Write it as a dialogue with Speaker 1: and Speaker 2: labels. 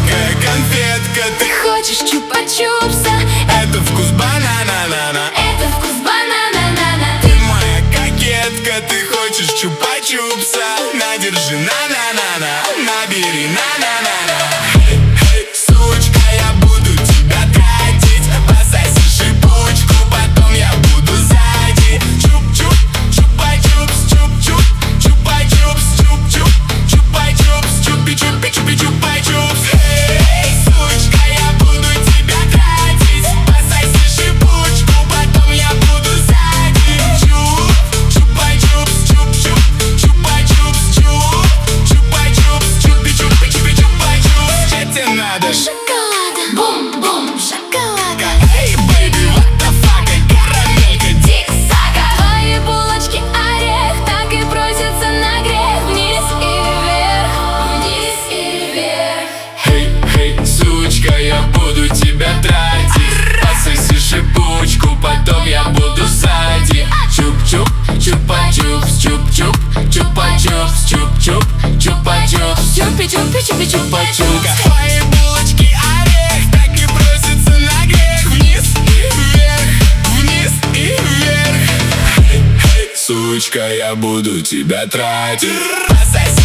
Speaker 1: сладкая конфетка.
Speaker 2: Ты хочешь чупа-чупса?
Speaker 1: Это вкус банана-на-на.
Speaker 2: Это вкус банана-на-на.
Speaker 1: Ты моя кокетка, ты хочешь чупа-чупса. На, держи, на-на-на-на. Набери, на-на-на-на. Эй, сучка, я буду тебя тратить. Пососи шипучку, потом я буду сзади. Чуп-чуп, чупа-чупс, чуп-чуп, чупа-чупс, чуп-чуп, чупа-чупс, чупи-чупи, чупи-чупа-чупс. Эй, сучка, я буду тебя тратить. Пососи шипучку, потом я буду сзади. Чуп, чупа-чупс, чуп-чуп, чупа-чупс, чуп, чупа-чупс, чупи-чупи, чупи-чупа-чупс. Что тебе надо?
Speaker 2: Шоколада, бум-бум, шоколада.
Speaker 1: Эй, бэйби, what the fuck, карамелька,
Speaker 2: Тик-сага. Твои булочки орех так и просятся на грех. Вниз и вверх, вниз и вверх.
Speaker 1: Эй, эй, сучка, я буду тебя тратить. Пососи шипучку, потом я буду сзади. Чуп-чуп, чупа-чупс, чуп-чуп, чупа-чупс, чуп-чуп, чупа-чупс,
Speaker 2: Чупи-чупи, чупи-чупа-чупс.
Speaker 1: Твои булочки орех так и просятся на грех. Вниз и вверх, вниз и вверх. Эй, эй, сучка, я буду тебя тратить. Пососи